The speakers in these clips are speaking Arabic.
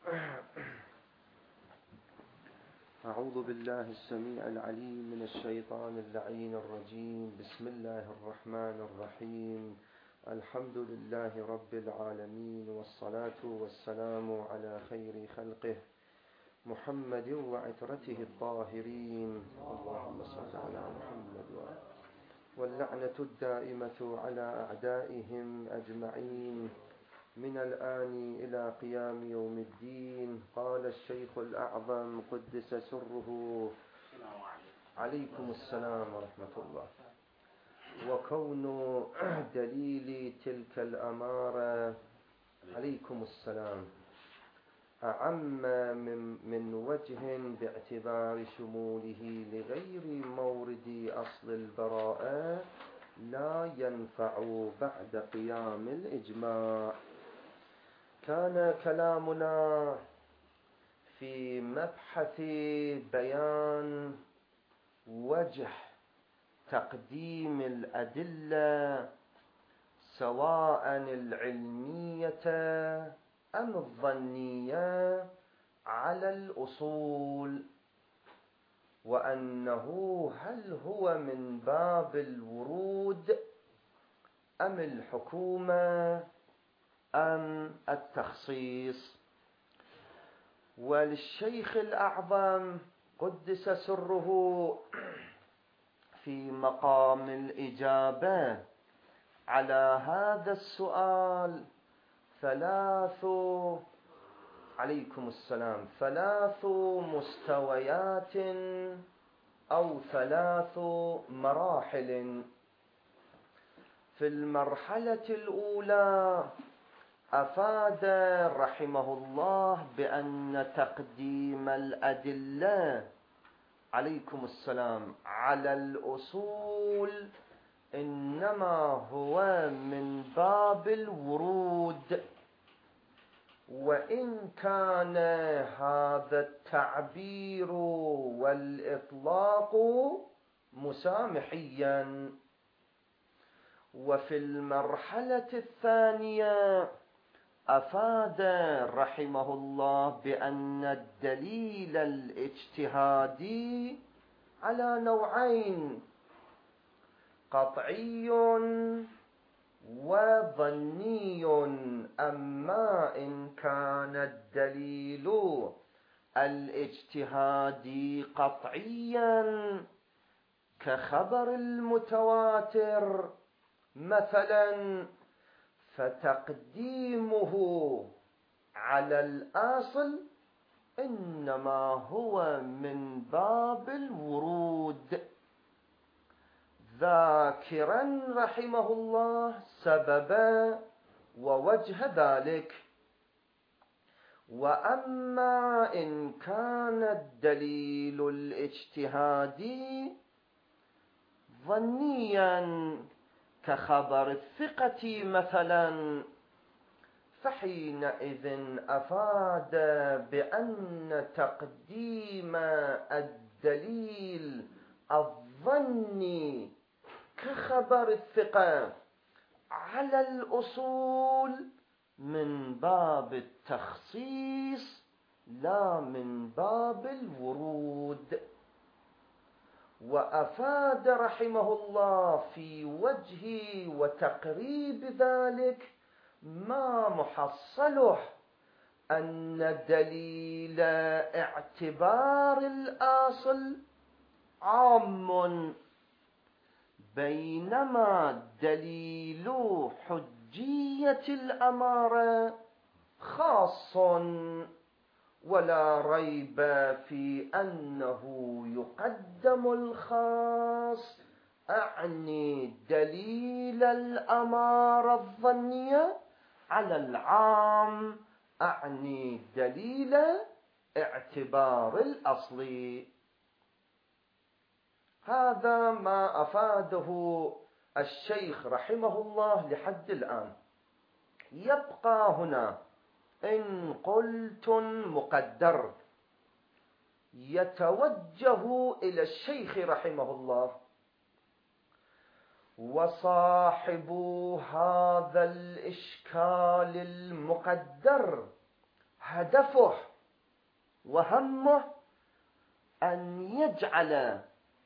أعوذ بالله السميع العليم من الشيطان اللعين الرجيم. بسم الله الرحمن الرحيم. الحمد لله رب العالمين، والصلاة والسلام على خير خلقه محمد وعترته الطاهرين. اللهم صل على محمد واللعنة الدائمة على أعدائهم أجمعين من الآن إلى قيام يوم الدين. قال الشيخ الأعظم قدس سره عليكم السلام ورحمة الله. وكون دليل تلك الأمارة عليكم السلام أعم من وجه باعتبار شموله لغير مورد أصل البراءة لا ينفع بعد قيام الإجماع. كان كلامنا في مبحث بيان وجه تقديم الأدلة سواء العلمية أم الظنية على الأصول، وأنه هل هو من باب الورود أم الحكومة أم التخصيص. وللشيخ الأعظم قدس سره في مقام الإجابة على هذا السؤال عليكم السلام ثلاث مستويات أو ثلاث مراحل. في المرحلة الأولى أفاد رحمه الله بأن تقديم الأدلة عليكم السلام على الأصول إنما هو من باب الورود، وإن كان هذا التعبير والإطلاق مسامحيا. وفي المرحلة الثانية أفاد رحمه الله بأن الدليل الاجتهادي على نوعين: قطعي وظني. أما إن كان الدليل الاجتهادي قطعيا كخبر المتواتر مثلا، فتقديمه على الأصل إنما هو من باب الورود، ذاكرا رحمه الله سببا ووجه ذلك. وأما إن كان الدليل الاجتهادي ظنيا كخبر الثقة مثلا، فحينئذ أفاد بأن تقديم الدليل الظني كخبر الثقة على الأصول من باب التخصيص لا من باب الورود. وأفاد رحمه الله في وجه وتقريب ذلك ما محصله أن دليل اعتبار الأصل عام، بينما دليل حجية الأمارة خاص، ولا ريب في أنه يقدم الخاص، أعني دليل الأمارة الظنية، على العام، أعني دليل اعتبار الأصل. هذا ما أفاده الشيخ رحمه الله لحد الآن. يبقى هنا إن قلت مقدر يتوجه إلى الشيخ رحمه الله: وصاحب هذا الإشكال المقدر هدفه وهمه أن يجعل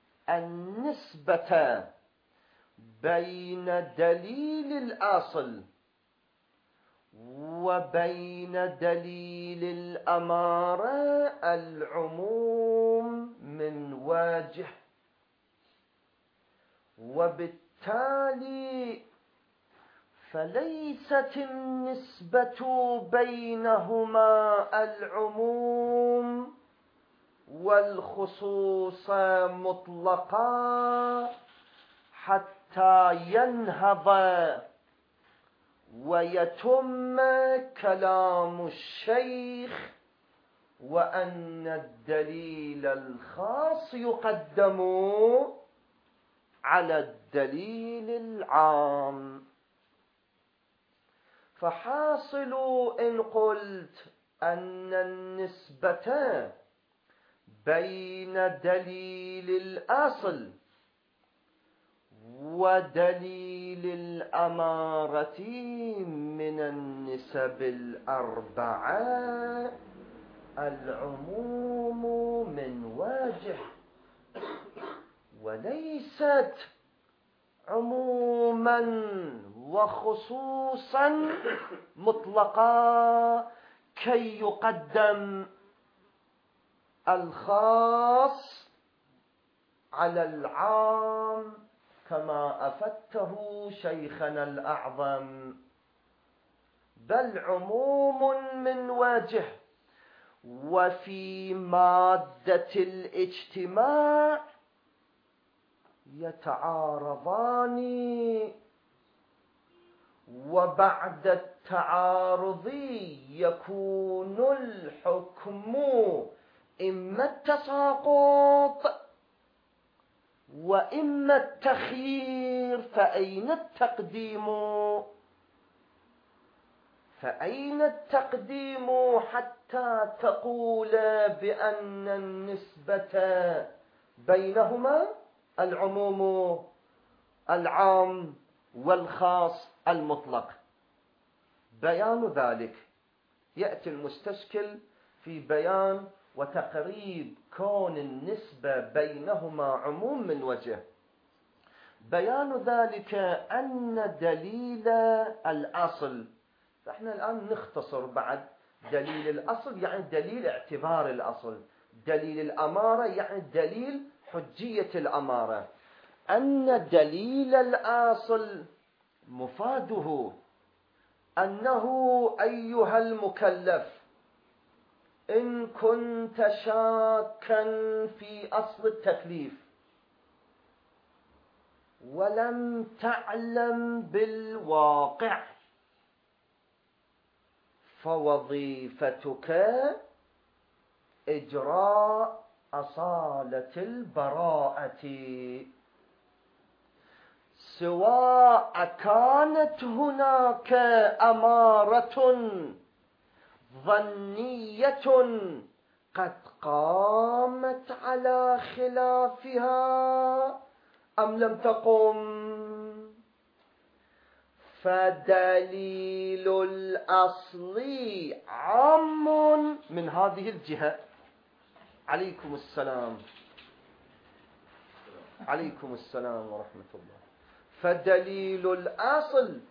النسبة بين دليل الأصل وبين دليل الأمارة العموم من وجه، وبالتالي فليست النسبة بينهما العموم والخصوص مطلقا حتى ينهض ويتم كلام الشيخ وأن الدليل الخاص يقدم على الدليل العام. فحاصل إن قلت أن النسبة بين دليل الأصل ودليل الأمارة من النسب الأربعة العموم من وجه، وليست عموما وخصوصا مطلقا كي يقدم الخاص على العام كما أفدته شيخنا الأعظم، بل عموم من وجه. وفي مادة الاجتماع يتعارضان، وبعد التعارض يكون الحكم إما التساقط وإما التخيير. فأين التقديم حتى تقول بأن النسبة بينهما العموم العام والخاص المطلق؟ بيان ذلك يأتي المستشكل في بيان وتقريب كون النسبة بينهما عموم من وجه. بيان ذلك أن دليل الأصل، فإحنا الآن نختصر بعد دليل الأصل يعني دليل اعتبار الأصل، دليل الأمارة يعني دليل حجية الأمارة. أن دليل الأصل مفاده أنه أيها المكلف إن كنت شاكا في أصل التكليف ولم تعلم بالواقع فوظيفتك إجراء أصالة البراءة، سواء كانت هناك أمارة ظنية قد قامت على خلافها أم لم تقم. فدليل الأصل عام من هذه الجهة. عليكم السلام. عليكم السلام ورحمة الله. فدليل الأصل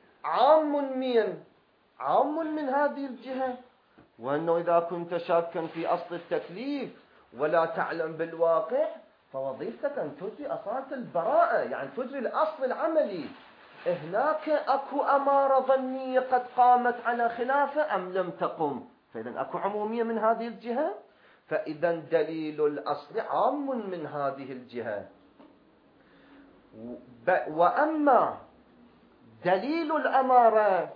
عام من هذه الجهة، وأنه إذا كنت شاكا في أصل التكليف ولا تعلم بالواقع فوظيفتك أن تجري أصالة البراءة، يعني تجري الأصل العملي. هناك أكو أمارة ظنية قد قامت على خلافه أم لم تقم، فإذا أكو عمومية من هذه الجهة. فإذا دليل الأصل عام من هذه الجهة. وأما دليل الأمارة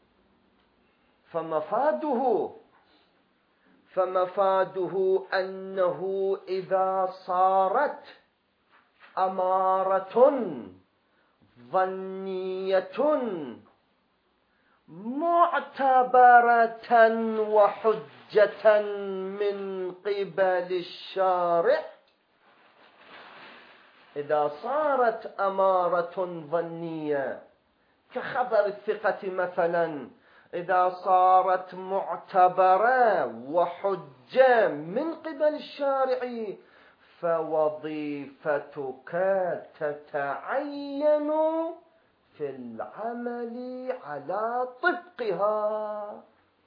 فمفاده أنه إذا صارت أمارة ظنية معتبرة وحجة من قبل الشارع، إذا صارت أمارة ظنية كخبر الثقة مثلا إذا صارت معتبرة وحجة من قبل الشارع فوظيفتك تتعين في العمل على طبقها،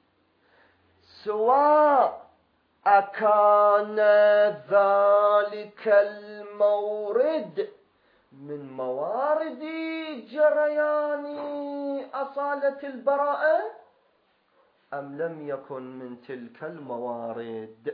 سواء أكان ذلك المورد من موارد جريان أصالة البراءة أم لم يكن من تلك الموارد.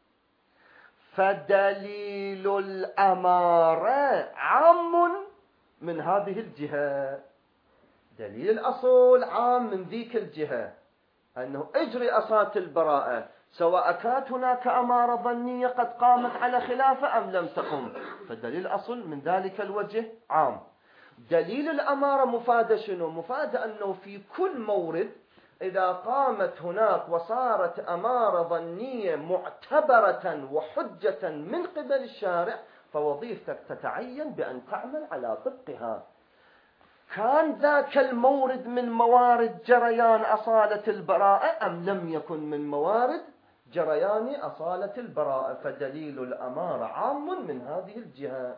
فدليل الأمارة عام من هذه الجهة، دليل الأصول عام من ذيك الجهة، أنه اجري أصالة البراءة سواء كانت هناك أمارة ظنية قد قامت على خلافة أم لم تقم، فدليل الأصل من ذلك الوجه عام. دليل الأمارة مفادة شنو؟ مفادة أنه في كل مورد إذا قامت هناك وصارت أمارة ظنية معتبرة وحجة من قبل الشارع فوظيفتك تتعين بأن تعمل على طبقها. كان ذاك المورد من موارد جريان أصالة البراءة أم لم يكن من موارد جريان أصالة البراءة، فدليل الأمارة عام من هذه الجهة،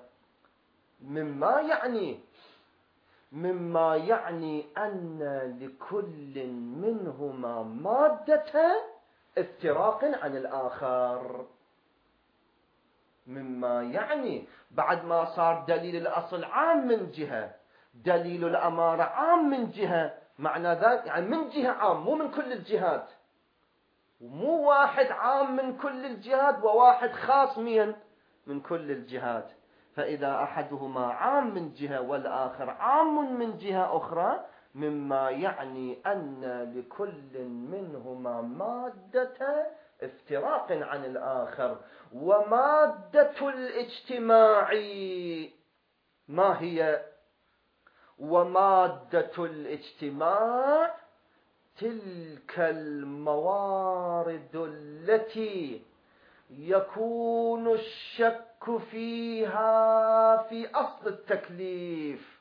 مما يعني أن لكل منهما مادة افتراق عن الآخر. مما يعني بعد ما صار دليل الأصل عام من جهة، دليل الأمارة عام من جهة، معنى ذلك يعني من جهة عام مو من كل الجهات، ومو واحد عام من كل الجهات وواحد خاص من كل الجهات. فإذا أحدهما عام من جهة والآخر عام من جهة أخرى مما يعني أن لكل منهما مادة افتراق عن الآخر. ومادة الاجتماع ما هي؟ ومادة الاجتماع تلك الموارد التي يكون الشك فيها في أصل التكليف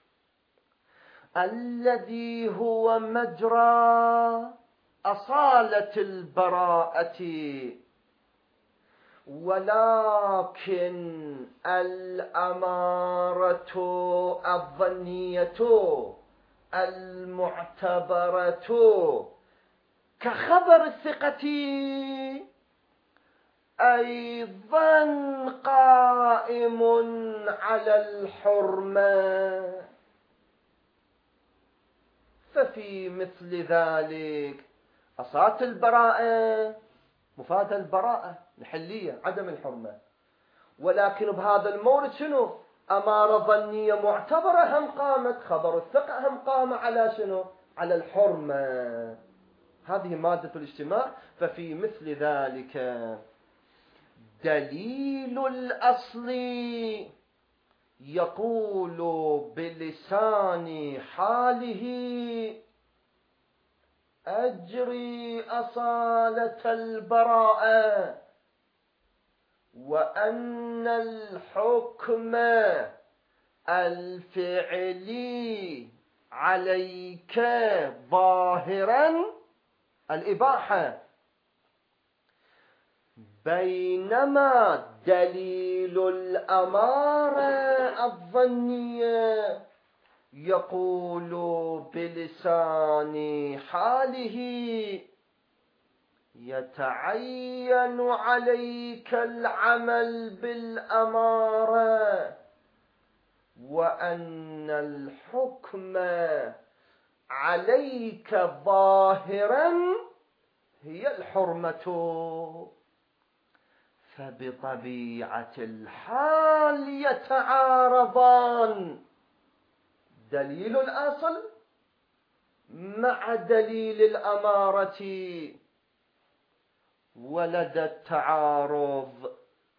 الذي هو مجرى أصالة البراءة، ولكن الأمارة الظنية المعتبرة كخبر الثقة أيضا قائم على الحرمة. ففي مثل ذلك أصالة البراءة مفادة البراءة الحلية عدم الحرمة، ولكن بهذا المورد شنو؟ أمارة ظنية معتبرة هم قامت، خبر الثقة هم قام على شنو؟ على الحرمة. هذه مادة الاجتماع. ففي مثل ذلك دليل الأصل يقول بلسان حاله أجري أصالة البراءة، وأن الحكم الفعلي عليك ظاهرا الإباحة، بينما دليل الأمارة الظنية يقول بلسان حاله يتعين عليك العمل بالأمارة، وأن الحكم عليك ظاهرا هي الحرمة. فبطبيعة الحال يتعارضان دليل الأصل مع دليل الأمارة، ولدى التعارض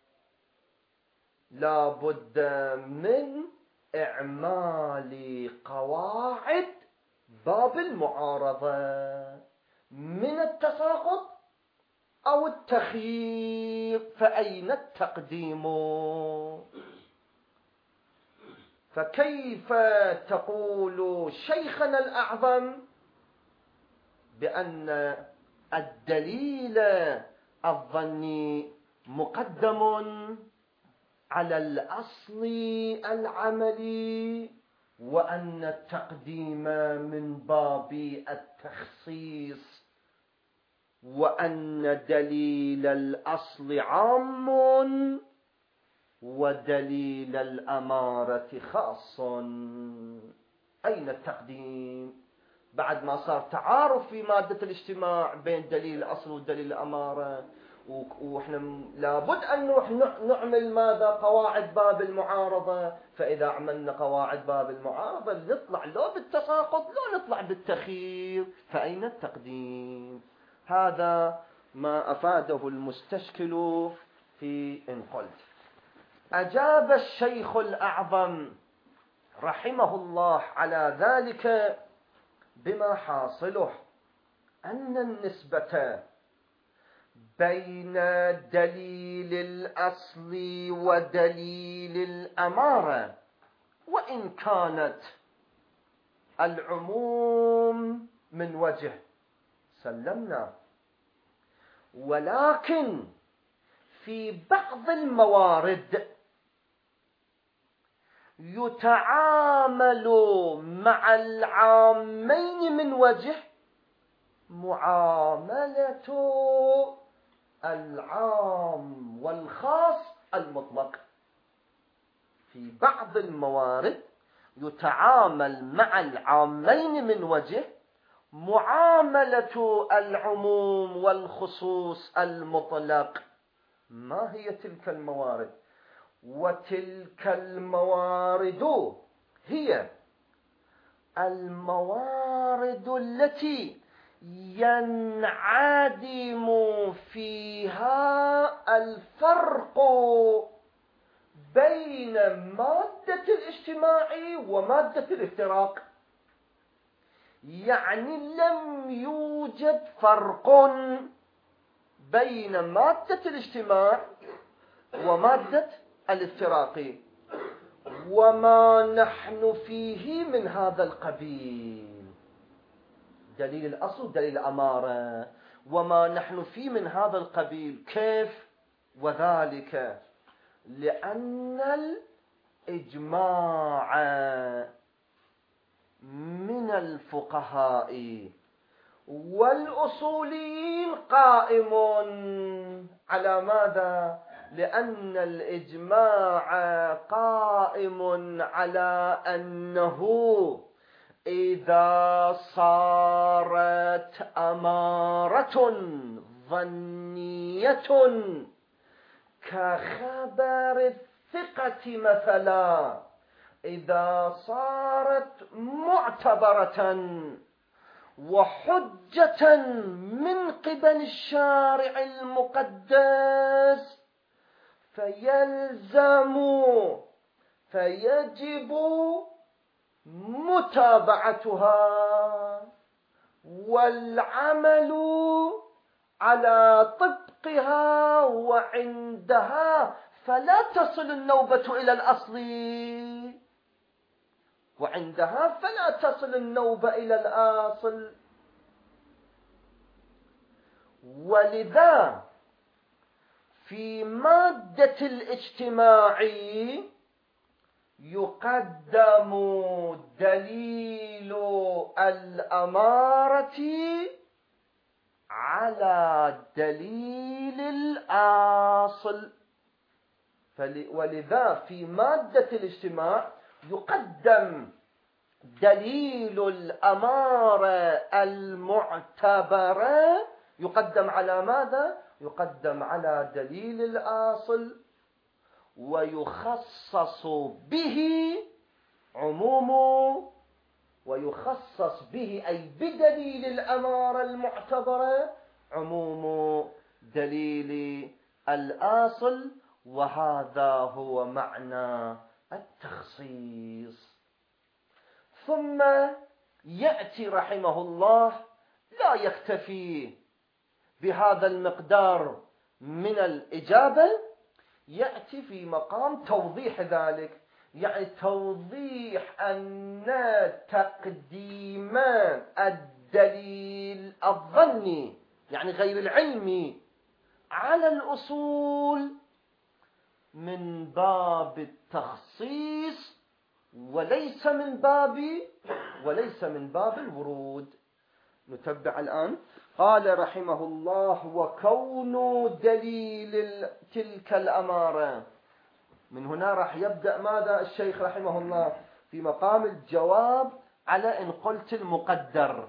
لا بد من إعمال قواعد باب المعارضة من التساقط أو التخيير، فأين التقديم؟ فكيف تقول شيخنا الأعظم بأن الدليل الظني مقدم على الأصل العملي، وأن التقديم من باب التخصيص، وأن دليل الأصل عام ودليل الأمارة خاص. أين التقديم؟ بعد ما صار تعارف في مادة الاجتماع بين دليل الأصل ودليل الأمارة، وإحنا لابد أن نروح نعمل ماذا؟ قواعد باب المعارضة. فإذا عملنا قواعد باب المعارضة نطلع لو بالتساقط لو نطلع بالتخيير، فأين التقديم؟ هذا ما أفاده المستشكل في إن قلت. أجاب الشيخ الأعظم رحمه الله على ذلك بما حاصله أن النسبة بين دليل الأصل ودليل الأمارة، وإن كانت العموم من وجه سلمنا، ولكن في بعض الموارد يتعامل مع العامين من وجه معاملة العام والخاص المطلق. في بعض الموارد يتعامل مع العامين من وجه معاملة العموم والخصوص المطلق. ما هي تلك الموارد؟ وتلك الموارد هي الموارد التي ينعدم فيها الفرق بين مادة الاجتماع ومادة الافتراق. يعني لم يوجد فرق بين مادة الاجتماع ومادة الافتراق، وما نحن فيه من هذا القبيل. دليل الأصل دليل الأمارة، وما نحن فيه من هذا القبيل. كيف؟ وذلك لأن الإجماع من الفقهاء والأصوليين قائم على ماذا؟ لأن الإجماع قائم على أنه إذا صارت أمارة ظنية كخبر الثقة مثلا، إذا صارت معتبرة وحجة من قبل الشارع المقدس، فيجب متابعتها والعمل على طبقها، وعندها فلا تصل النوبة إلى الأصل، وعندها فلا تصل النوبة إلى الأصل. ولذا في مادة الاجتماع يقدم دليل الأمارة على دليل الأصل. ولذا في مادة الاجتماع يقدم دليل الأمارة المعتبرة، يقدم على ماذا؟ يقدم على دليل الأصل، ويخصص به ويخصص به أي بدليل الأمارة المعتبرة عموم دليل الأصل. وهذا هو معنى التخصيص. ثم يأتي رحمه الله لا يكتفي بهذا المقدار من الإجابة، يأتي في مقام توضيح ذلك، يعني توضيح أن تقديم الدليل الظني يعني غير العلمي على الأصول من باب التخصيص وليس من باب الورود. نتبع الآن. قال رحمه الله: وكون دليل تلك الأمارة. من هنا راح يبدأ ماذا الشيخ رحمه الله في مقام الجواب على إن قلت المقدر،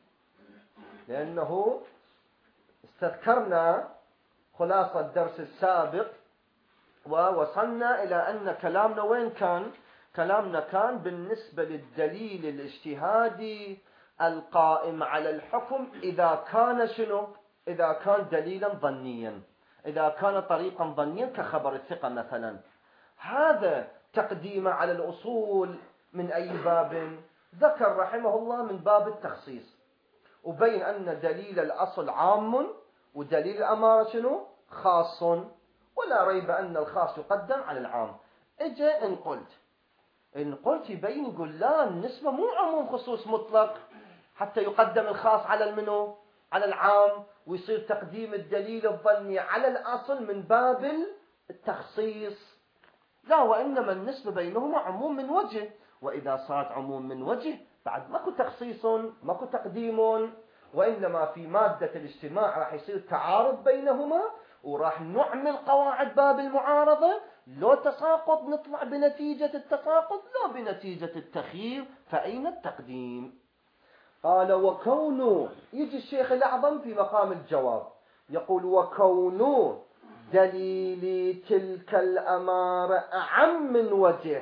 لأنه استذكرنا خلاصة الدرس السابق ووصلنا إلى أن كلامنا وين كان؟ كلامنا كان بالنسبة للدليل الاجتهادي القائم على الحكم إذا كان شنو؟ إذا كان دليلا ظنيا، إذا كان طريقا ظنيا كخبر الثقة مثلا. هذا تقديم على الأصول من أي باب؟ ذكر رحمه الله من باب التخصيص، وبين أن دليل الأصل عام ودليل الأمارة شنو؟ خاص، ولا ريب أن الخاص يقدم على العام. إجا إن قلت يبين يقول لا، النسبة مو عموم خصوص مطلق حتى يقدم الخاص على المنو؟ على العام، ويصير تقديم الدليل الظني على الأصل من باب التخصيص. لا، وإنما النسبة بينهما عموم من وجه، وإذا صارت عموم من وجه بعد ماكو تخصيص ماكو تقديم، وإنما في مادة الاجتماع راح يصير تعارض بينهما، وراح نعمل قواعد باب المعارضة. لو تساقط نطلع بنتيجة التساقط، لا بنتيجة التخيير، فأين التقديم؟ قال: وكون، يجي الشيخ الأعظم في مقام الجواب يقول: وكون دليل تلك الأمارة أعم من وجه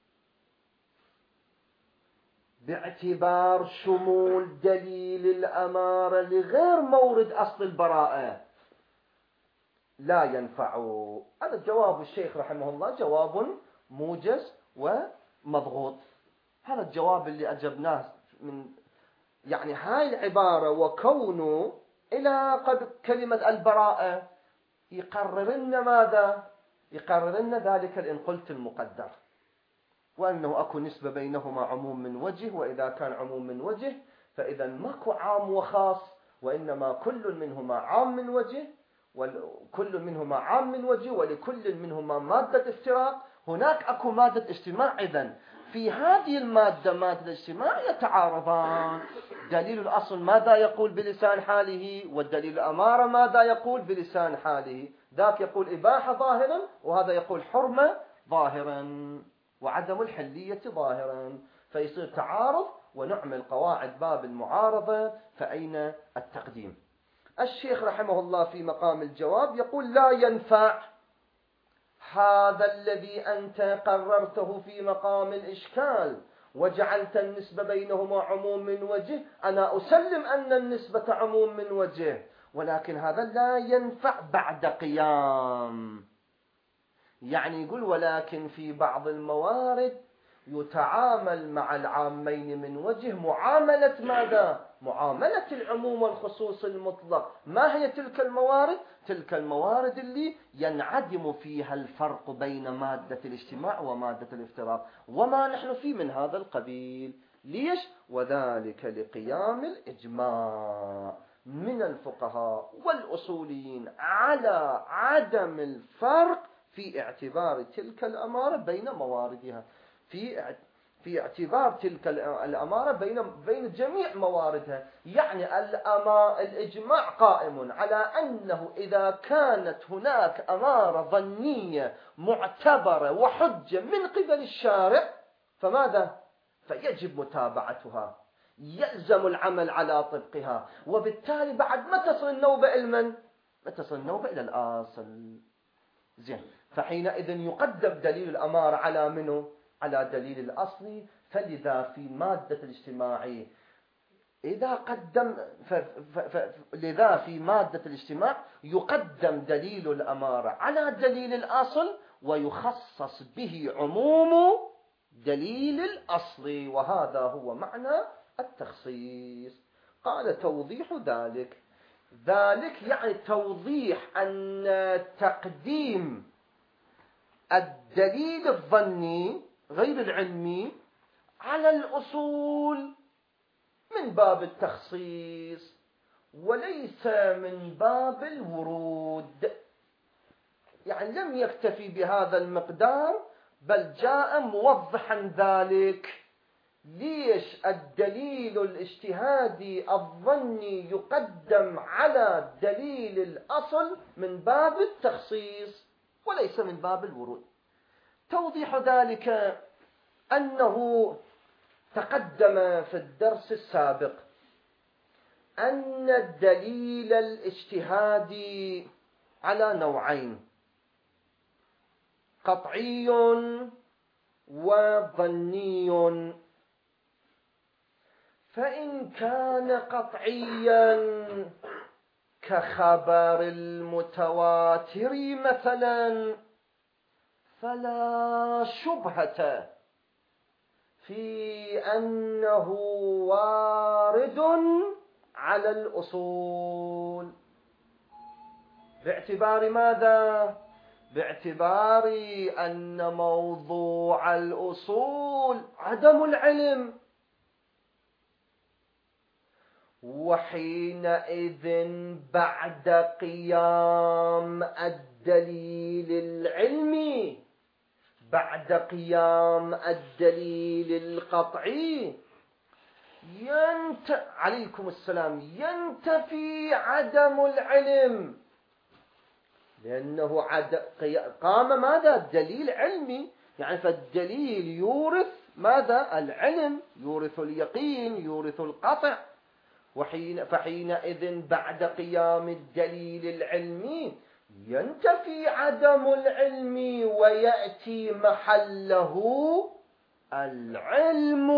باعتبار شمول دليل الأمارة لغير مورد أصل البراءة لا ينفع. هذا جواب الشيخ رحمه الله، جواب موجز ومضغوط. هذا الجواب اللي أجبناه من يعني هاي العبارة وكون إلى قد كلمة البراءة يقرر لنا ماذا؟ يقرر لنا ذلك إن قلت المقدر، وأنه أكو نسبة بينهما عموم من وجه، وإذا كان عموم من وجه فإذا ماكو عام وخاص، وإنما كل منهما عام من وجه، وكل منهما عام من وجه، ولكل منهما مادة افتراق. هناك أكو مادة اجتماع، إذن في هذه المادة مادة الاجتماع يتعارضان. دليل الأصل ماذا يقول بلسان حاله، والدليل الأمارة ماذا يقول بلسان حاله. ذاك يقول إباحة ظاهرا، وهذا يقول حرمة ظاهرا، وعدم الحلية ظاهرا، فيصير تعارض ونعمل قواعد باب المعارضة. فأين التقديم؟ الشيخ رحمه الله في مقام الجواب يقول: لا ينفع هذا الذي أنت قررته في مقام الإشكال وجعلت النسبة بينهما عموم من وجه. أنا أسلم أن النسبة عموم من وجه، ولكن هذا لا ينفع بعد قيام. يعني يقول: ولكن في بعض الموارد يتعامل مع العامين من وجه معاملة ماذا؟ معاملة العموم والخصوص المطلق. ما هي تلك الموارد؟ تلك الموارد اللي ينعدم فيها الفرق بين مادة الاجتماع ومادة الافتراق، وما نحن فيه من هذا القبيل. ليش؟ وذلك لقيام الإجماع من الفقهاء والأصوليين على عدم الفرق في اعتبار تلك الأمارة بين مواردها، في اعتبار تلك الأمارة بين جميع مواردها. يعني الإجماع قائم على أنه إذا كانت هناك أمارة ظنية معتبرة وحجة من قبل الشارع فماذا؟ فيجب متابعتها، يلزم العمل على طبقها، وبالتالي بعد ما تصل النوبة إلى من؟ ما تصل النوبة إلى الأصل. زين، فحينئذ يقدم دليل الأمارة على منه؟ على دليل الأصل. فلذا في مادة الاجتماع لذا في مادة الاجتماع يقدم دليل الأمارة على دليل الأصل، ويخصص به عموم دليل الأصل، وهذا هو معنى التخصيص. قال: توضيح ذلك يعني توضيح أن تقديم الدليل الظني غير العلمي على الأصول من باب التخصيص وليس من باب الورود. يعني لم يكتفي بهذا المقدار، بل جاء موضحا ذلك. ليش الدليل الاجتهادي الظني يقدم على دليل الأصل من باب التخصيص وليس من باب الورود؟ توضيح ذلك أنه تقدم في الدرس السابق أن الدليل الاجتهادي على نوعين: قطعي وظني. فإن كان قطعيا كخبر المتواتر مثلا فلا شبهة في أنه وارد على الأصول. باعتبار ماذا؟ باعتبار أن موضوع الأصول عدم العلم، وحينئذ بعد قيام الدليل العلمي، بعد قيام الدليل القطعي، عليكم السلام، ينتفي عدم العلم، لأنه قام ماذا؟ دليل علمي. يعني فالدليل يورث ماذا؟ العلم، يورث اليقين، يورث القطع. فحينئذ بعد قيام الدليل العلمي ينتفي عدم العلم ويأتي محله العلم،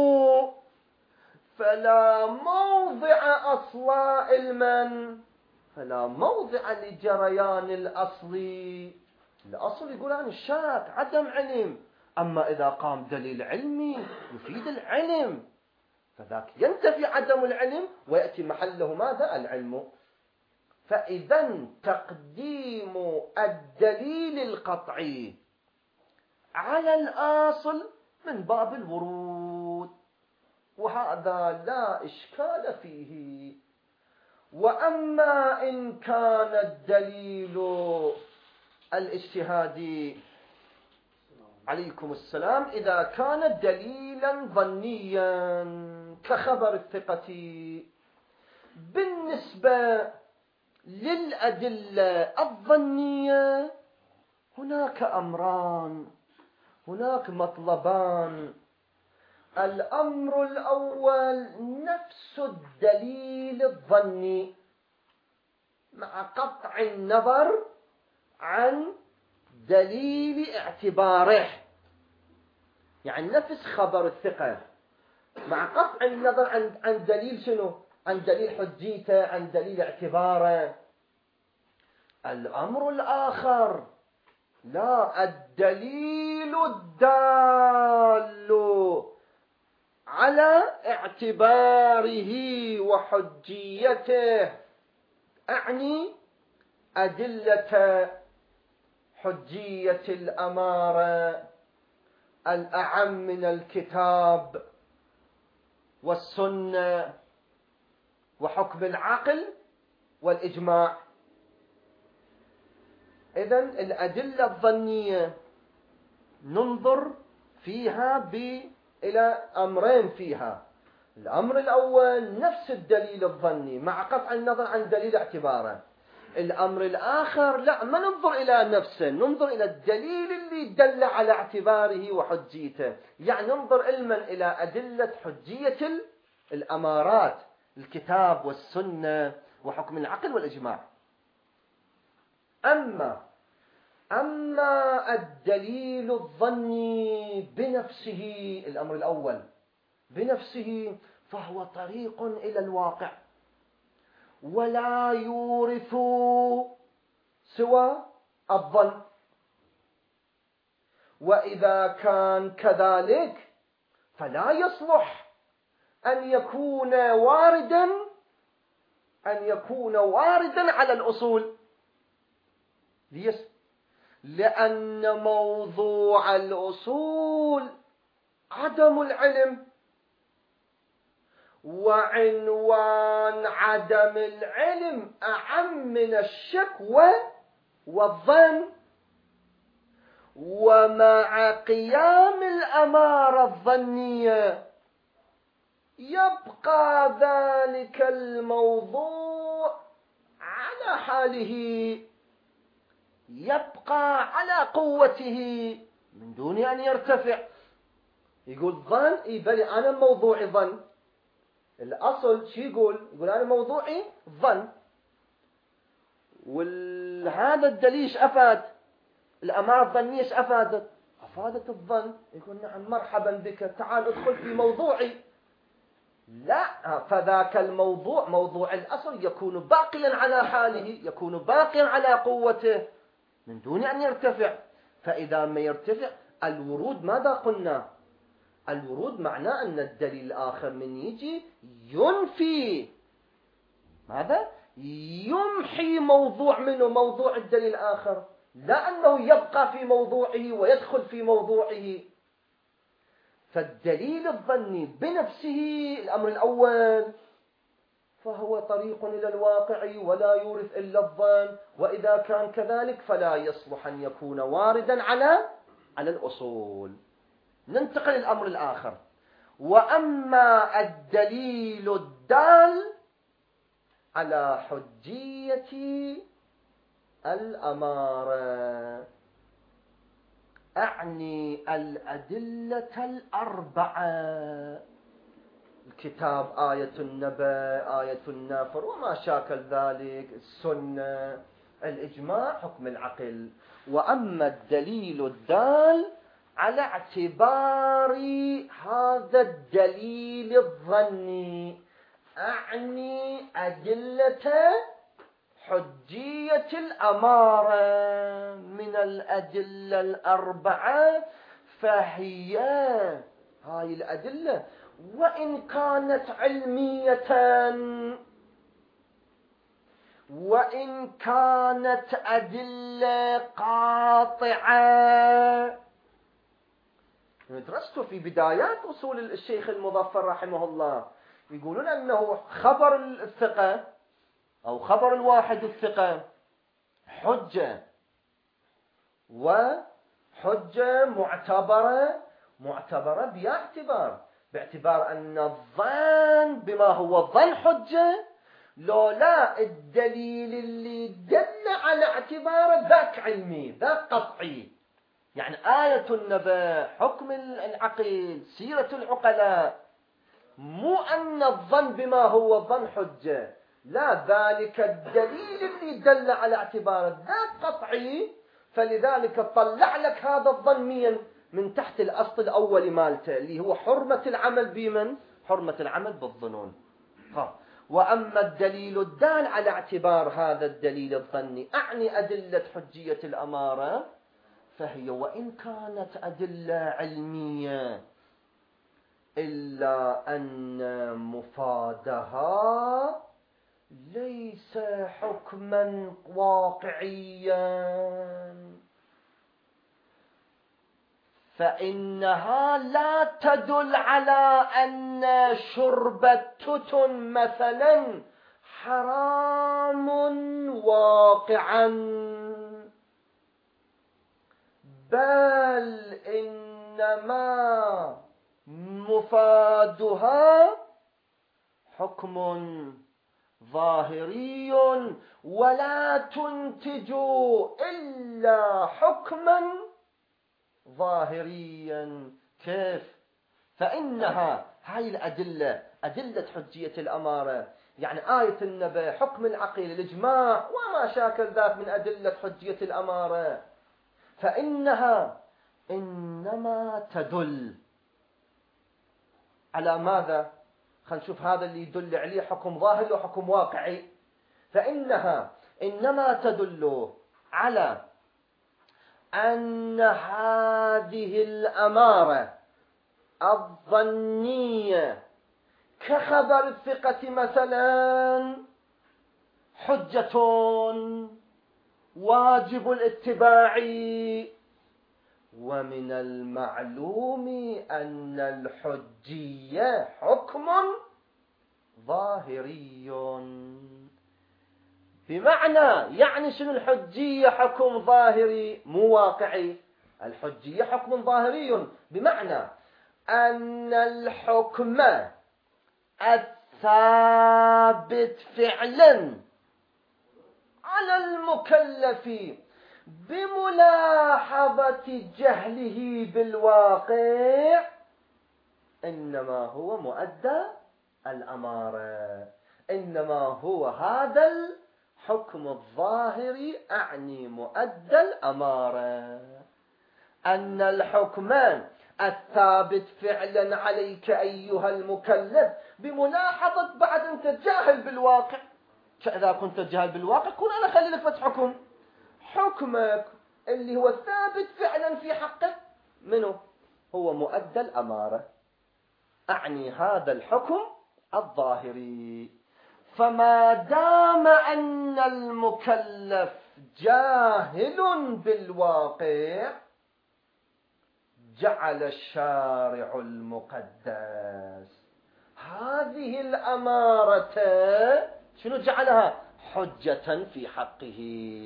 فلا موضع أصلا علما، فلا موضع لجريان الأصل. الأصل يقول عن الشاك عدم علم، أما إذا قام دليل علمي يفيد العلم، فذاك ينتفي عدم العلم ويأتي محله ماذا؟ العلم. فإذا تقديم الدليل القطعي على الأصل من باب الورود، وهذا لا إشكال فيه. وأما إن كان الدليل الاجتهادي، عليكم السلام، إذا كان دليلا ظنيا كخبر الثقة، بالنسبة للأدلة الظنية هناك أمران، هناك مطلبان. الأمر الأول نفس الدليل الظني مع قطع النظر عن دليل اعتباره، يعني نفس خبر الثقة مع قطع النظر عن دليل شنو؟ عن دليل حجيته، عن دليل اعتباره. الأمر الآخر لا، الدليل الدال على اعتباره وحجيته، أعني أدلة حجية الأمارة الأعم من الكتاب والسنة وحكم العقل والإجماع. إذن الأدلة الظنية ننظر فيها إلى أمرين فيها. الأمر الأول نفس الدليل الظني مع قطع النظر عن دليل اعتباره. الأمر الآخر لا، ما ننظر إلى نفسه، ننظر إلى الدليل اللي دل على اعتباره وحجيته. يعني ننظر علما إلى أدلة حجية الأمارات، الكتاب والسنة وحكم العقل والإجماع. أما الدليل الظني بنفسه، الأمر الأول بنفسه، فهو طريق إلى الواقع ولا يورث سوى الظن. وإذا كان كذلك فلا يصلح أن يكون واردا على الأصول. ليش؟ لأن موضوع الأصول عدم العلم، وعنوان عدم العلم أعم من الشك والظن. ومع قيام الأمارة الظنية يبقى ذلك الموضوع على حاله، يبقى على قوته من دون أن يرتفع. يقول ظن، بل أنا موضوعي ظن. الأصل شو يقول أنا موضوعي ظن. وهذا الدليل ايش أفاد؟ الأمارة الظنية ايش أفادت؟ أفادت الظن. يقول نعم مرحبا بك، تعال ادخل في موضوعي. لا، فذاك الموضوع موضوع الأصل يكون باقيا على حاله، يكون باقيا على قوته من دون أن يرتفع. فإذا ما يرتفع الورود، ماذا قلنا؟ الورود معناه أن الدليل الآخر من يجي ينفي ماذا؟ يمحي موضوع منه، موضوع الدليل الآخر، لا أنه يبقى في موضوعه ويدخل في موضوعه. فالدليل الظني بنفسه الأمر الأول فهو طريق إلى الواقع ولا يورث إلا الظن، وإذا كان كذلك فلا يصلح أن يكون واردا على الأصول. ننتقل للأمر الآخر. وأما الدليل الدال على حجية الأمارة، أعني الأدلة الأربعة: الكتاب، آية النبأ، آية النفر وما شاكل ذلك، السنة، الإجماع، حكم العقل. وأما الدليل الدال على اعتبار هذا الدليل الظني، أعني أدلة حجية الأمارة من الأدلة الأربعة، فهي هاي الأدلة وإن كانت علمية، وإن كانت أدلة قاطعة. درست في بدايات أصول الشيخ المظفر رحمه الله يقولون أنه خبر الثقة أو خبر الواحد الثقة حجة، وحجة معتبرة باعتبار أن الظن بما هو الظن حجة، لولا الدليل اللي دل على اعتباره ذاك علمي، ذاك قطعي. يعني آية النبأ، حكم العقل، سيرة العقلاء، مو أن الظن بما هو الظن حجة، لا، ذلك الدليل اللي دل على اعتباره ذاك قطعي، فلذلك طلع لك هذا الظن من تحت الأصل الأول مالته اللي هو حرمة العمل بمن؟ حرمة العمل بالظنون. وأما الدليل الدال على اعتبار هذا الدليل الظني، أعني أدلة حجية الأمارة، فهي وإن كانت أدلة علمية إلا أن مفادها ليس حكما واقعيا، فإنها لا تدل على أن شرب التتن مثلا حرام واقعا، بل إنما مفادها حكم ظاهري ولا تنتج إلا حكما ظاهريا. كيف؟ فإنها هاي الأدلة، أدلة حجية الأمارة، يعني آية النبأ، حكم العقل، الإجماع وما شاكل ذاك من أدلة حجية الأمارة، فإنها إنما تدل على ماذا؟ خلينا نشوف هذا اللي يدل عليه حكم ظاهر وحكم واقعي. فإنها إنما تدل على أن هذه الأمارة الظنية كخبر الثقة مثلا حجة واجب الاتباع، ومن المعلوم أن الحجية حكم ظاهري. بمعنى يعني شنو الحجية؟ حكم ظاهري مو واقعي. الحجية حكم ظاهري بمعنى أن الحكم الثابت فعلا على المكلف بملاحظة جهله بالواقع إنما هو مؤدى الأمارة. إنما هو هذا الحكم الظاهري أعني مؤدى الأمارة، أن الحكم الثابت فعلا عليك أيها المكلف بملاحظة بعد أنت جاهل بالواقع. إذا كنت جاهل بالواقع قول أنا خلي لك حكم. حكمك اللي هو ثابت فعلا في حقه منه هو مؤدى الأمارة، أعني هذا الحكم الظاهري. فما دام أن المكلف جاهل بالواقع جعل الشارع المقدس هذه الأمارة شنو جعلها؟ حجة في حقه.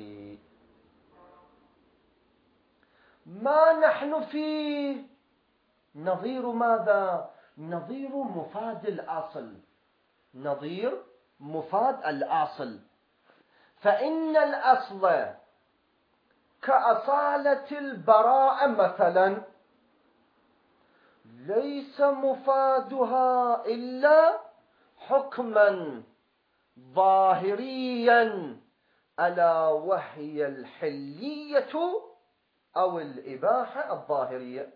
ما نحن فيه نظير ماذا؟ نظير مفاد الأصل. نظير مفاد الأصل. فإن الأصل كأصالة البراءة مثلا ليس مفادها إلا حكما ظاهريا ألا وهي الحلية أو الإباحة الظاهرية.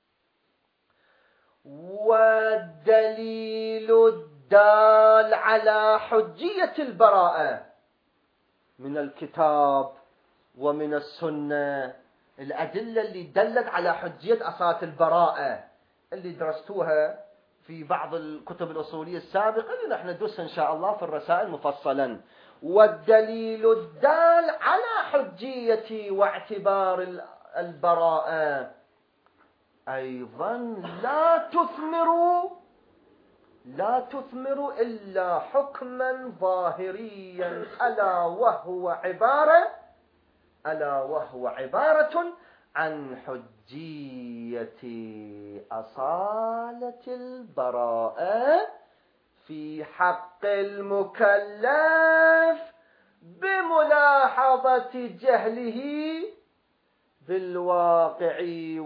والدليل الدال على حجية البراءة من الكتاب ومن السنة، الأدلة اللي دلت على حجية أصالة البراءة اللي درستوها في بعض الكتب الأصولية السابقة اللي نحن ندرسها إن شاء الله في الرسائل مفصلا. والدليل الدال على حجية واعتبار البراءة أيضا لا تثمر إلا حكما ظاهريا ألا وهو عبارة عن حجية أصالة البراءة في حق المكلف بملاحظة جهله بالواقع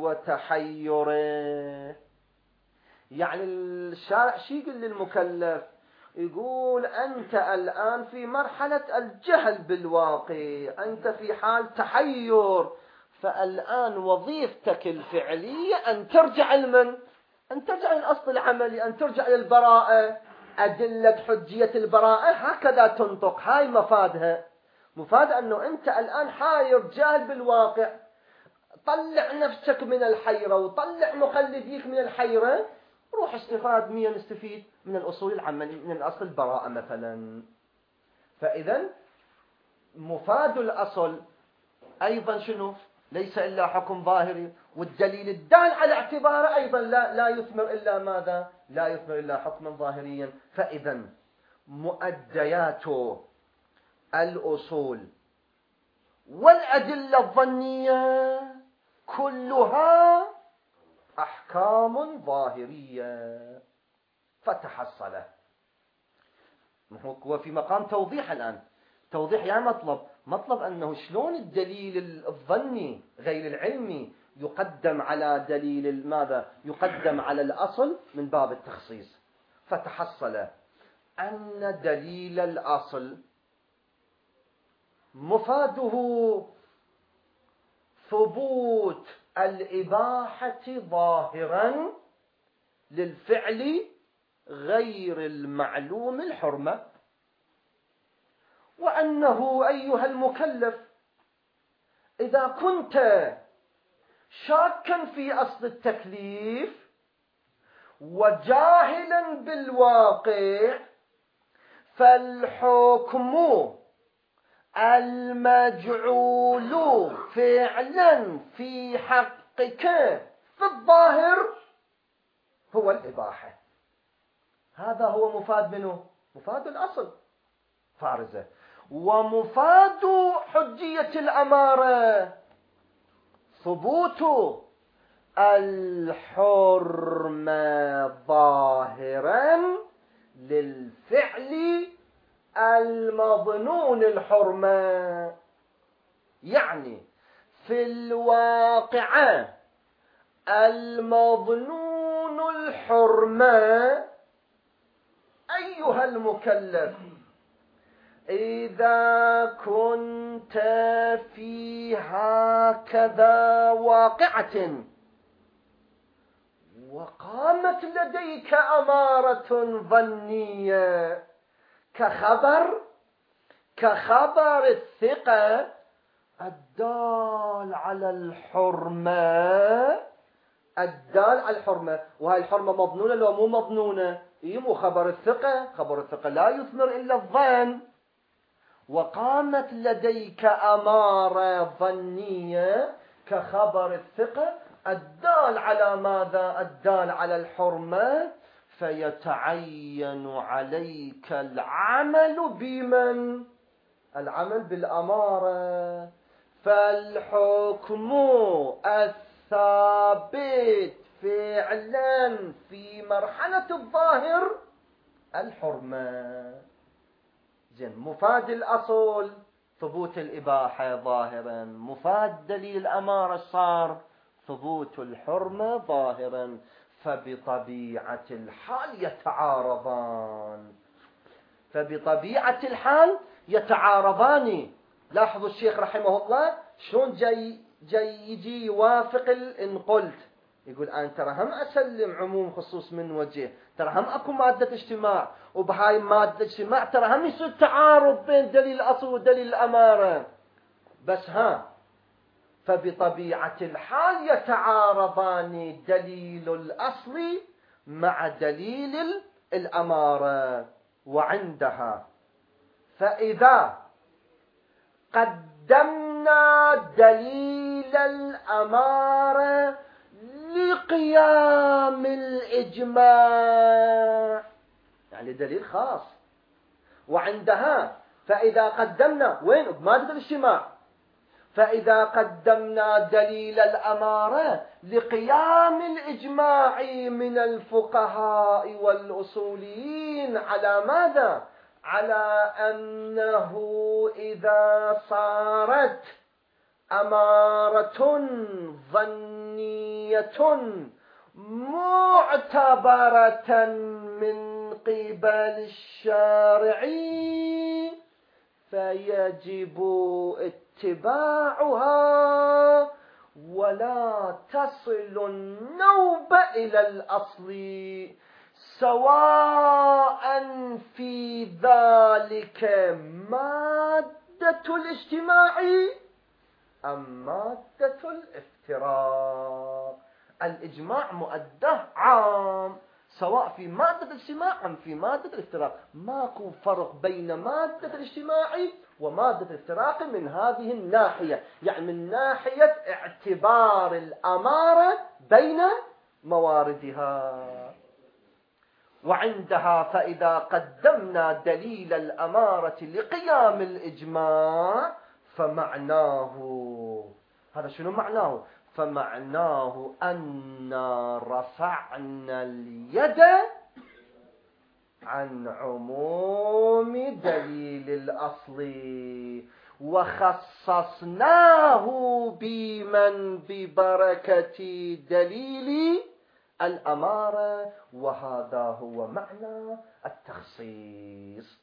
وتحيره. يعني الشارع شي يقول للمكلف؟ يقول أنت الآن في مرحلة الجهل بالواقع، أنت في حال تحير، فالآن وظيفتك الفعلية أن ترجع أن ترجع للأصل العملي، أن ترجع للبراءة. أدلة حجية البراءة هكذا تنطق. هاي مفادها. مفاد أنه أنت الآن حاير جاهل بالواقع، طلع نفسك من الحيرة وطلع مقلديك من الحيرة، روح استفاد نستفيد من الأصول العملي من الأصل البراءة مثلا. فإذا مفاد الأصل أيضا شنو؟ ليس إلا حكم ظاهري، والدليل الدال على اعتباره أيضا لا يثمر إلا ماذا؟ لا يثمر إلا حكما ظاهريا. فإذا مؤديات الأصول والأدلة الظنية كلها أحكام ظاهرية. فتحصل هو في مقام توضيح الآن. توضيح يعني مطلب أنه شلون الدليل الظني غير العلمي يقدم على دليل ماذا؟ يقدم على الأصل من باب التخصيص. فتحصل أن دليل الأصل مفاده ثبوت الإباحة ظاهرا للفعل غير المعلوم الحرمة، وأنه أيها المكلف إذا كنت شاكا في أصل التكليف وجاهلا بالواقع فالحكم المجعول فعلا في حقك في الظاهر هو الإباحة. هذا هو مفاد منه مفاد الأصل فارزة. ومفاد حجية الأمارة ثبوت الحرمة ظاهرا للفعل المظنون الحرمة. يعني في الواقعة المظنون الحرمة أيها المكلف، إذا كنت في هكذا واقعة وقامت لديك أمارة ظنية كخبر الثقة الدال على الحرمة، وهي الحرمة مظنونة لو مو مظنونة؟ مو خبر الثقة لا يثمر إلا الظن. وقامت لديك أمارة ظنية كخبر الثقة الدال على ماذا؟ الدال على الحرمة، فيتعين عليك العمل بمن؟ العمل بالأمارة. فالحكم الثابت فعلا في مرحلة الظاهر الحرمة. زين، مفاد الأصل ثبوت الإباحة ظاهرا، مفاد دليل الأمارة صار ثبوت الحرمة ظاهرا، فبطبيعة الحال يتعارضان. لاحظوا الشيخ رحمه الله شلون جاي يجي يوافق إن قلت، يقول أنا ترى هم أسلم عموم خصوص من وجه، ترى هم أكو مادة اجتماع، وبهاي مادة اجتماع ترى هم يصير تعارض بين دليل الأصل ودليل الأمارة. بس فبطبيعة الحال يتعارضان دليل الأصل مع دليل الأمارة. وعندها فإذا قدمنا دليل الأمارة لقيام الإجماع، يعني دليل خاص. وعندها فإذا قدمنا وين؟ بمادة الاجتماع. فإذا قدمنا دليل الأمارة لقيام الإجماع من الفقهاء والأصوليين على ماذا؟ على أنه إذا صارت أمارة ظنية معتبرة من قبل الشارع فيجب اتباعها ولا تصل النوبة إلى الأصل، سواء في ذلك مادة الاجتماع أم مادة الافتراق. الإجماع مؤداه عام سواء في مادة الاجتماع أم في مادة الافتراق، ماكو فرق بين مادة الاجتماع ومادة الافتراق من هذه الناحية، يعني من ناحية اعتبار الأمارة بين مواردها. وعندها فإذا قدمنا دليل الأمارة لقيام الإجماع فمعناه، هذا شنو معناه؟ فمعناه أن رفعنا اليد عن عموم دليل الأصل وخصصناه بمن ببركة دليل الأمارة، وهذا هو معنى التخصيص.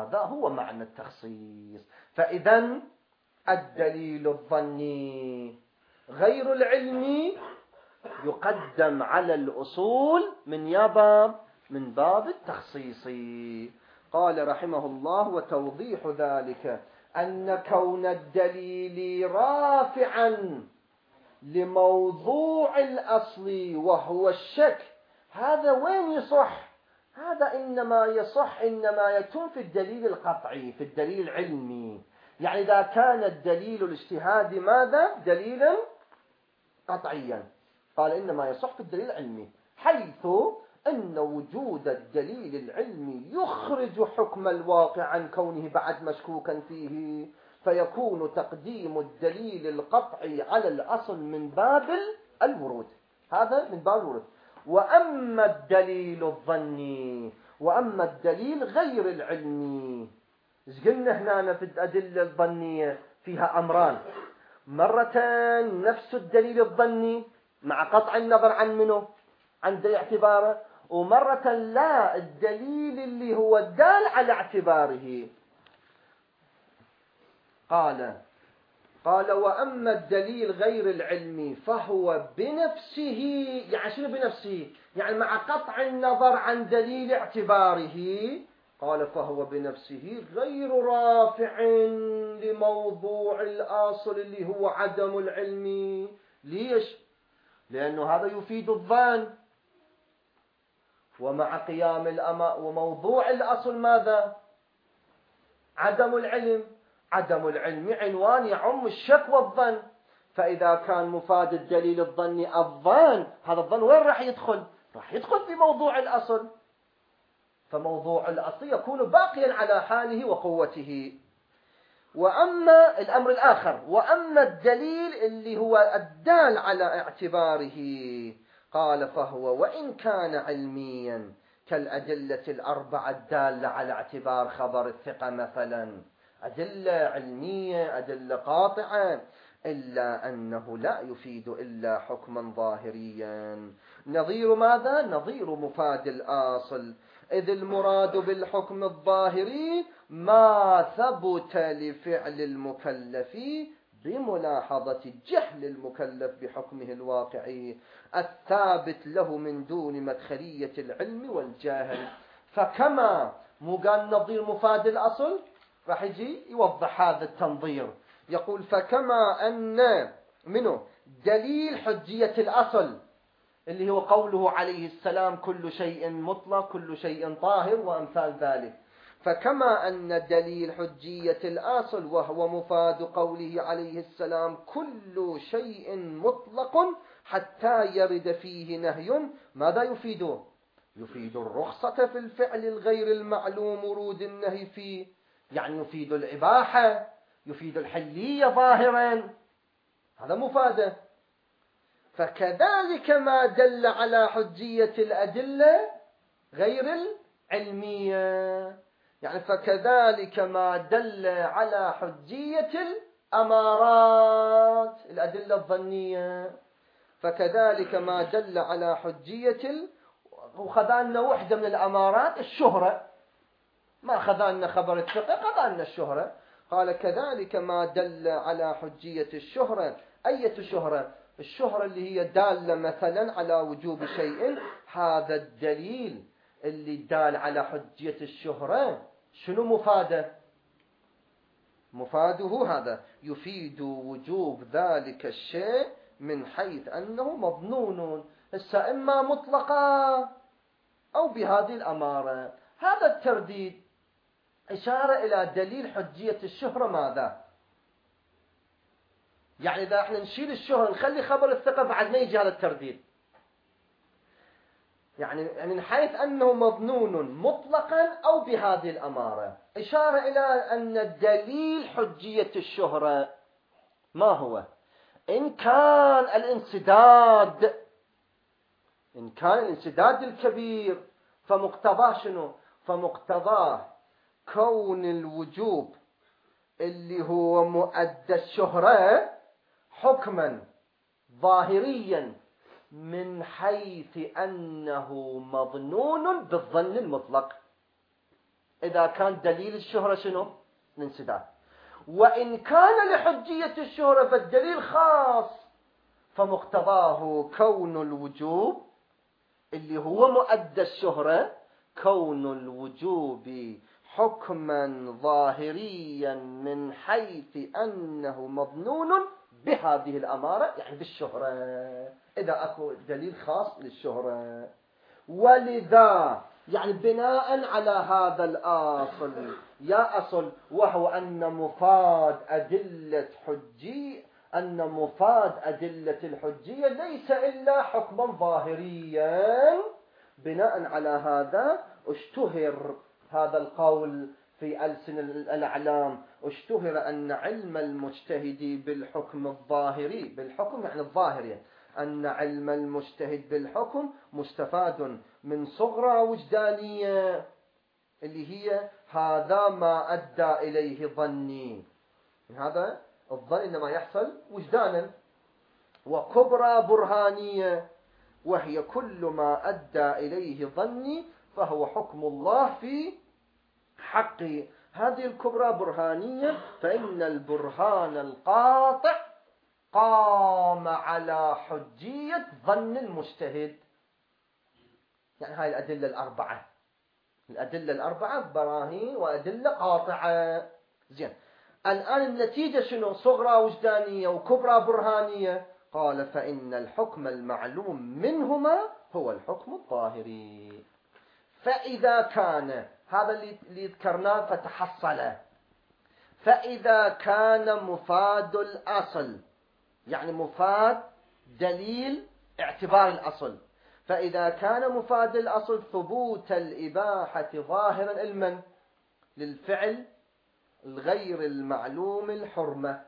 فإذن الدليل الظني غير العلمي يقدم على الأصول من باب التخصيص. قال رحمه الله: وتوضيح ذلك أن كون الدليل رافعا لموضوع الأصل وهو الشك، هذا وين يصح؟ هذا إنما يتم في الدليل القطعي، في الدليل العلمي. يعني إذا كان الدليل الاجتهادي ماذا؟ دليلا قطعيا، قال إنما يصح في الدليل العلمي، حيث أن وجود الدليل العلمي يخرج حكم الواقع عن كونه بعد مشكوكا فيه، فيكون تقديم الدليل القطعي على الأصل من باب الورود. هذا من باب الورود. وأما الدليل الظني، وأما الدليل غير العلمي، إيش قلنا هنا في الأدلة الظنية؟ فيها أمران: مرة نفس الدليل الظني مع قطع النظر عن منه، عند اعتباره، ومرة لا، الدليل اللي هو الدال على اعتباره. قال وأما الدليل غير العلمي فهو بنفسه، يعني شنو بنفسه؟ يعني مع قطع النظر عن دليل اعتباره. قال فهو بنفسه غير رافع لموضوع الأصل اللي هو عدم العلم. ليش؟ لأنه هذا يفيد الظن، ومع قيام وموضوع الأصل ماذا؟ عدم العلم. عدم العلم عنوان يعم الشك والظن، فإذا كان مفاد الدليل الظني الظن، هذا الظن وين راح يدخل؟ راح يدخل في موضوع الأصل، فموضوع الأصل يكون باقيا على حاله وقوته. وأما الأمر الآخر، وأما الدليل اللي هو الدال على اعتباره، قال فهو وإن كان علميا كالأدلة الأربعة الدالة على اعتبار خبر الثقة مثلا، أدلة علمية، أدلة قاطعة، إلا أنه لا يفيد إلا حكما ظاهريا. نظير ماذا؟ نظير مفاد الأصل، إذ المراد بالحكم الظاهري ما ثبت لفعل المكلف بملاحظة جهل المكلف بحكمه الواقعي الثابت له من دون مدخلية العلم والجهل. فكما مو قال نظير مفاد الأصل، راح يجي يوضح هذا التنظير، يقول فكما أن منه دليل حجية الأصل اللي هو قوله عليه السلام كل شيء مطلق كل شيء طاهر وأمثال ذلك، فكما أن دليل حجية الأصل وهو مفاد قوله عليه السلام كل شيء مطلق حتى يرد فيه نهي، ماذا يفيده؟ يفيد الرخصة في الفعل الغير المعلوم ورود النهي فيه، يعني يفيد الإباحة، يفيد الحلية ظاهرا، هذا مفاده. فكذلك ما دل على حجية الأدلة غير العلمية، يعني فكذلك ما دل على حجية الأمارات الأدلة الظنية، فكذلك ما دل على حجية وخذلنا وحدة من الأمارات الشهرة، ما خذلنا خبر الثقة، خذلنا الشهرة. قال كذلك ما دل على حجية الشهرة. أية شهرة؟ الشهرة اللي هي دالة مثلا على وجوب شيء، هذا الدليل اللي دال على حجية الشهرة شنو مفاده؟ مفاده هذا يفيد وجوب ذلك الشيء من حيث أنه مظنون، هسه إما مطلقة أو بهذه الأمارة. هذا الترديد إشارة إلى دليل حجية الشهرة ماذا؟ يعني إذا احنا نشيل الشهرة نخلي خبر الثقة بعد ما يجي هذا الترديد، يعني من حيث أنه مظنون مطلقا أو بهذه الأمارة، إشارة إلى أن دليل حجية الشهرة ما هو؟ إن كان الانسداد الكبير، فمقتضاه شنو؟ فمقتضاه كون الوجوب اللي هو مؤدى الشهرة حكما ظاهريا من حيث أنه مظنون بالظن المطلق. إذا كان دليل الشهرة شنو؟ الانسداد. وإن كان لحجية الشهرة فالدليل خاص، فمقتضاه كون الوجوب اللي هو مؤدى الشهرة، كون الوجوب حكما ظاهريا من حيث أنه مظنون بهذه الأمارة، يعني بالشهرة، إذا أكو دليل خاص للشهرة. ولذا يعني بناء على هذا الأصل يا أصل، وهو أن مفاد أدلة الحجية ليس إلا حكما ظاهريا، بناء على هذا اشتهر هذا القول في ألسن الأعلام، اشتهر أن علم المجتهد بالحكم الظاهري، بالحكم يعني الظاهري، أن علم المجتهد بالحكم مستفاد من صغرى وجدانية اللي هي هذا ما أدى إليه ظني، هذا الظن إنما يحصل وجدانا، وكبرى برهانية وهي كل ما أدى إليه ظني فهو حكم الله في حقي. هذه الكبرى برهانية، فإن البرهان القاطع قام على حجية ظن المجتهد. يعني هاي الأدلة الأربعة، الأدلة الأربعة براهين وأدلة قاطعة. زين، الآن النتيجة شنو؟ صغرى وجدانية وكبرى برهانية. قال فإن الحكم المعلوم منهما هو الحكم الظاهري. فإذا كان هذا اللي ذكرناه فتحصل، فإذا كان مفاد الأصل، يعني مفاد دليل اعتبار الأصل، فإذا كان مفاد الأصل ثبوت الإباحة ظاهرا علما للفعل الغير المعلوم الحرمة،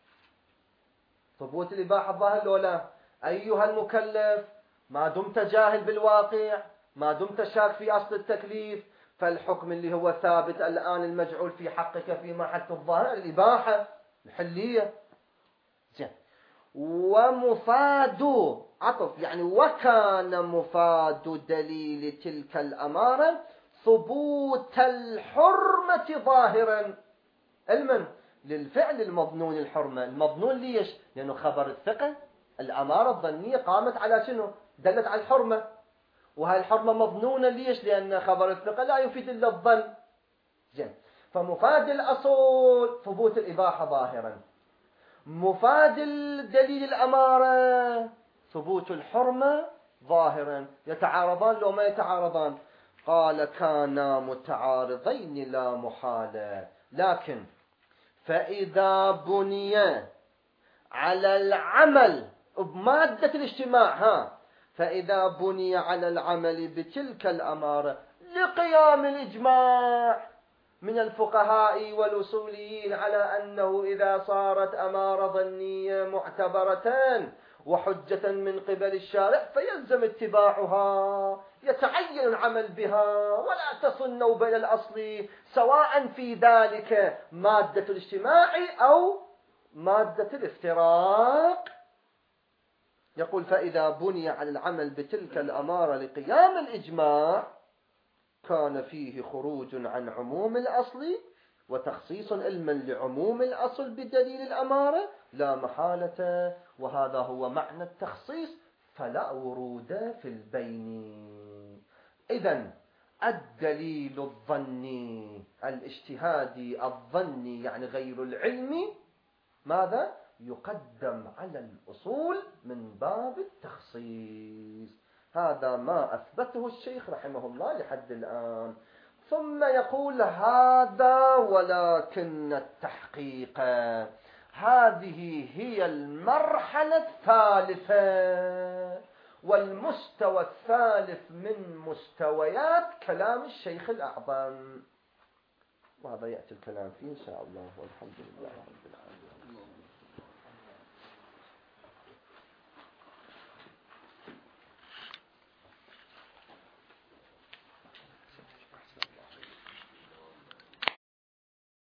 ثبوت الإباحة ظاهر لولا أيها المكلف ما دمت جاهل بالواقع، ما دمت شاك في أصل التكليف، فالحكم اللي هو ثابت الآن المجعول في حقك في محل الظاهر الإباحة الحلية. ومفاد عطف يعني وكان مفاد دليل تلك الأمارة ثبوت الحرمة ظاهرا علما للفعل المظنون الحرمة. المظنون ليش؟ لأنه خبر الثقة، الأمارة الظنية قامت على شنو؟ دلت على الحرمة، وهي الحرمة مظنونة ليش؟ لأن خبر الثقة لا يفيد إلا الظن. زين، فمفاد الأصول ثبوت الإباحة ظاهرا، مفاد الدليل الأمارة ثبوت الحرمة ظاهرا. يتعارضان لو ما يتعارضان؟ قال كانا متعارضين لا محالة، لكن فإذا بني على العمل بمادة الاجتماع، فإذا بني على العمل بتلك الأمارة لقيام الإجماع من الفقهاء والأصوليين على أنه إذا صارت أمارة ظنية معتبرة وحجة من قبل الشارع فيلزم اتباعها، يتعين العمل بها ولا تصنوا بين الأصل، سواء في ذلك مادة الاجتماع أو مادة الافتراق. يقول فإذا بني على العمل بتلك الأمارة لقيام الإجماع كان فيه خروج عن عموم الأصل وتخصيص علما لعموم الأصل بدليل الأمارة لا محالة، وهذا هو معنى التخصيص فلا ورود في البين. إذن الدليل الظني الاجتهادي الظني يعني غير العلمي ماذا؟ يقدم على الأصول من باب التخصيص. هذا ما أثبته الشيخ رحمه الله لحد الآن. ثم يقول هذا ولكن التحقيق، هذه هي المرحلة الثالثة والمستوى الثالث من مستويات كلام الشيخ الأعظم، وهذا يأتي الكلام فيه إن شاء الله، والحمد لله رب العالمين.